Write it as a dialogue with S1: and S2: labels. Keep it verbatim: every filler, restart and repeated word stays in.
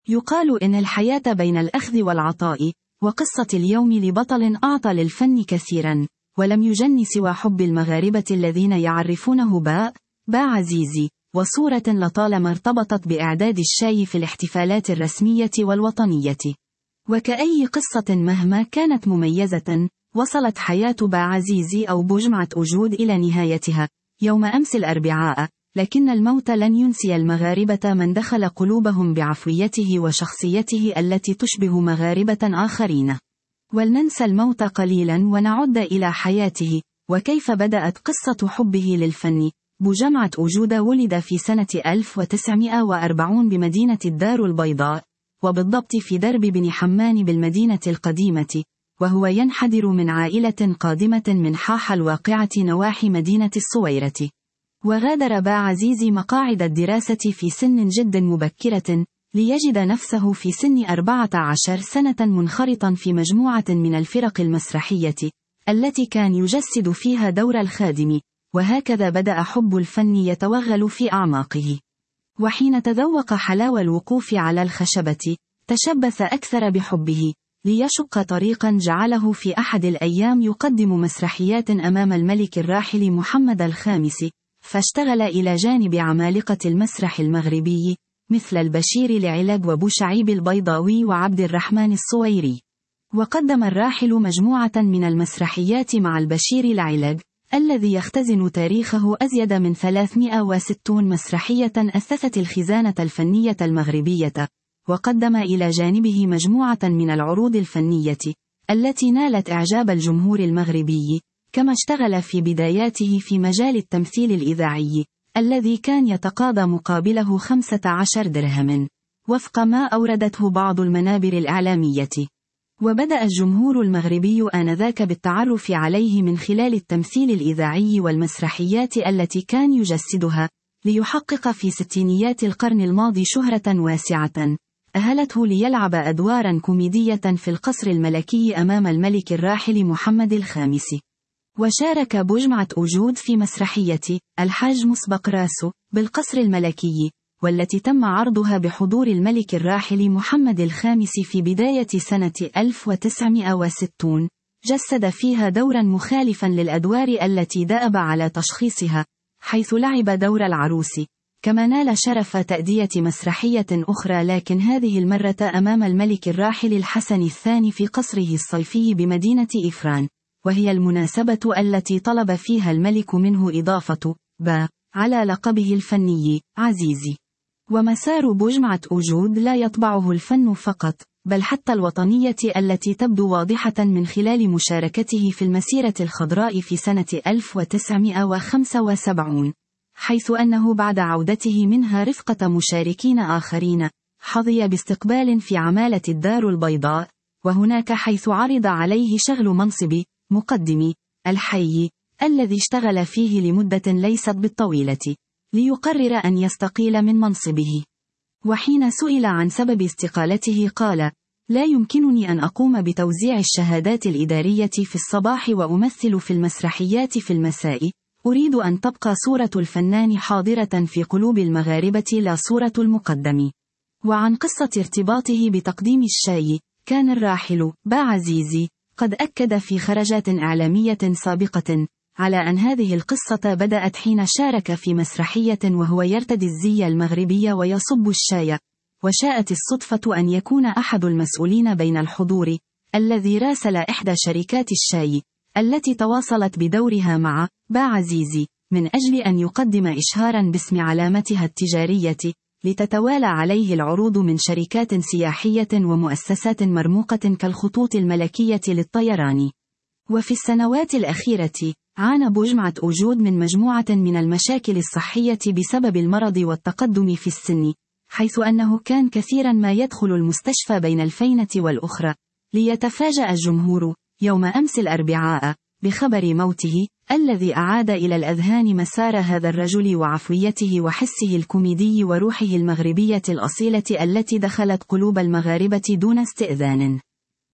S1: يقال إن الحياة بين الأخذ والعطاء، وقصة اليوم لبطل أعطى للفن كثيرا، ولم يجن سوى حب المغاربة الذين يعرفونه باء باء عزيزي، وصورة لطالما ارتبطت بإعداد الشاي في الاحتفالات الرسمية والوطنية. وكأي قصة مهما كانت مميزة، وصلت حياة باء عزيزي أو بجمعة أجود إلى نهايتها يوم أمس الأربعاء، لكن الموت لن ينسي المغاربة من دخل قلوبهم بعفويته وشخصيته التي تشبه مغاربة آخرين. ولننسى الموت قليلا ونعد إلى حياته، وكيف بدأت قصة حبه للفن. بجمعة أجود ولد في سنة ألف وتسعمائة وأربعين بمدينة الدار البيضاء، وبالضبط في درب بن حمان بالمدينة القديمة، وهو ينحدر من عائلة قادمة من حاحة الواقعة نواحي مدينة الصويرة. وغادر باء عزيزي مقاعد الدراسة في سن جد مبكرة، ليجد نفسه في سن أربعة عشر سنة منخرطا في مجموعة من الفرق المسرحية، التي كان يجسد فيها دور الخادم، وهكذا بدأ حب الفن يتوغل في أعماقه. وحين تذوق حلاوة الوقوف على الخشبة، تشبث أكثر بحبه، ليشق طريقا جعله في أحد الأيام يقدم مسرحيات أمام الملك الراحل محمد الخامس، فاشتغل إلى جانب عمالقة المسرح المغربي مثل البشير لعلج وبوشعيب البيضاوي وعبد الرحمن الصويري. وقدم الراحل مجموعة من المسرحيات مع البشير لعلج، الذي يختزن تاريخه أزيد من ثلاثمائة وستين مسرحية أثثت الخزانة الفنية المغربية. وقدم إلى جانبه مجموعة من العروض الفنية التي نالت إعجاب الجمهور المغربي، كما اشتغل في بداياته في مجال التمثيل الإذاعي، الذي كان يتقاضى مقابله خمسة عشر درهم، وفق ما أوردته بعض المنابر الإعلامية. وبدأ الجمهور المغربي آنذاك بالتعرف عليه من خلال التمثيل الإذاعي والمسرحيات التي كان يجسدها، ليحقق في ستينيات القرن الماضي شهرة واسعة، أهلته ليلعب أدوارا كوميدية في القصر الملكي أمام الملك الراحل محمد الخامس. وشارك بجمعة أجود في مسرحية الحاج مسبق راسه بالقصر الملكي، والتي تم عرضها بحضور الملك الراحل محمد الخامس في بداية سنة ألف وتسعمائة وستين، جسد فيها دورا مخالفا للأدوار التي دأب على تشخيصها، حيث لعب دور العروس. كما نال شرف تأدية مسرحية أخرى، لكن هذه المرة أمام الملك الراحل الحسن الثاني في قصره الصيفي بمدينة إفران، وهي المناسبة التي طلب فيها الملك منه إضافة با على لقبه الفني عزيزي. ومسار بجمعة أجود لا يطبعه الفن فقط، بل حتى الوطنية التي تبدو واضحة من خلال مشاركته في المسيرة الخضراء في سنة ألف وتسعمائة وخمسة وسبعين، حيث أنه بعد عودته منها رفقة مشاركين آخرين، حظي باستقبال في عمالة الدار البيضاء، وهناك حيث عرض عليه شغل منصب مقدم الحي، الذي اشتغل فيه لمدة ليست بالطويلة، ليقرر أن يستقيل من منصبه. وحين سئل عن سبب استقالته قال: لا يمكنني أن أقوم بتوزيع الشهادات الإدارية في الصباح وأمثل في المسرحيات في المساء، أريد أن تبقى صورة الفنان حاضرة في قلوب المغاربة لا صورة المقدم. وعن قصة ارتباطه بتقديم الشاي، كان الراحل باء عزيزي قد أكد في خرجات إعلامية سابقة على أن هذه القصة بدأت حين شارك في مسرحية وهو يرتدي الزي المغربي ويصب الشاي، وشاءت الصدفة أن يكون أحد المسؤولين بين الحضور الذي راسل إحدى شركات الشاي التي تواصلت بدورها مع باء عزيزي من أجل أن يقدم إشهارا باسم علامتها التجارية، لتتوالى عليه العروض من شركات سياحية ومؤسسات مرموقة كالخطوط الملكية للطيران. وفي السنوات الأخيرة عانى بجمعة أجود من مجموعة من المشاكل الصحية بسبب المرض والتقدم في السن، حيث أنه كان كثيرا ما يدخل المستشفى بين الفينة والأخرى، ليتفاجأ الجمهور يوم أمس الأربعاء بخبر موته، الذي أعاد إلى الأذهان مسار هذا الرجل وعفويته وحسه الكوميدي وروحه المغربية الأصيلة التي دخلت قلوب المغاربة دون استئذان.